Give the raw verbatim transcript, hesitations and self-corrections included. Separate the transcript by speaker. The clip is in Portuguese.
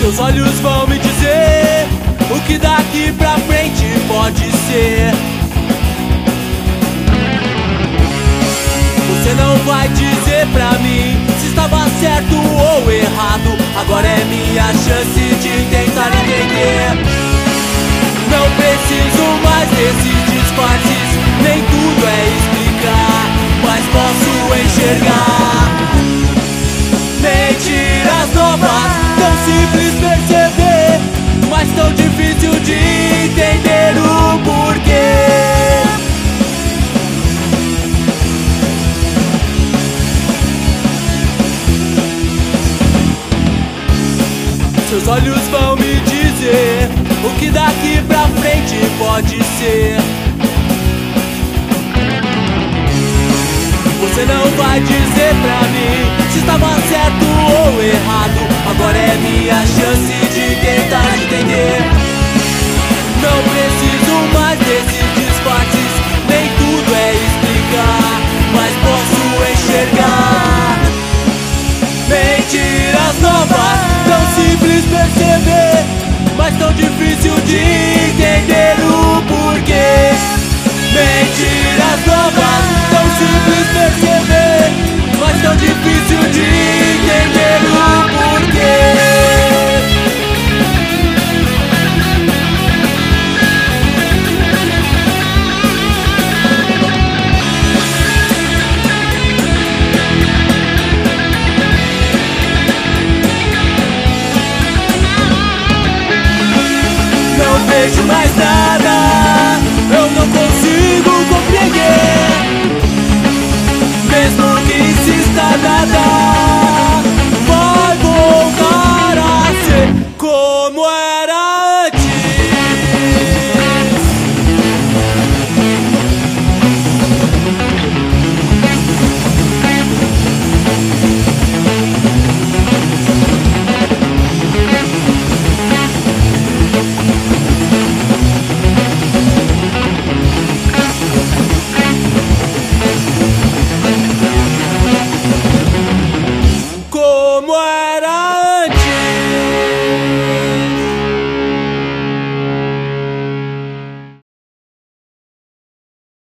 Speaker 1: Seus olhos vão me dizer o que daqui pra frente pode ser. Você não vai dizer pra mim se estava certo ou errado. Agora é minha chance de tentar entender. Não preciso mais desses disfarces, nem tudo é explicar, mas posso enxergar mentiras novas, tão simples perceber, mas tão difícil de entender o porquê. Seus olhos vão me dizer o que daqui pra frente pode ser. Você não vai dizer pra mim se estava certo ou errado. Agora é minha chance de tentar entender. Não preciso mais desses disfarces, nem tudo é explicar, mas posso enxergar mentiras novas, tão simples perceber, mas tão difícil de entender o porquê. Mentiras novas, tão simples perceber, mas tão difícil de entender o porquê. Não vejo mais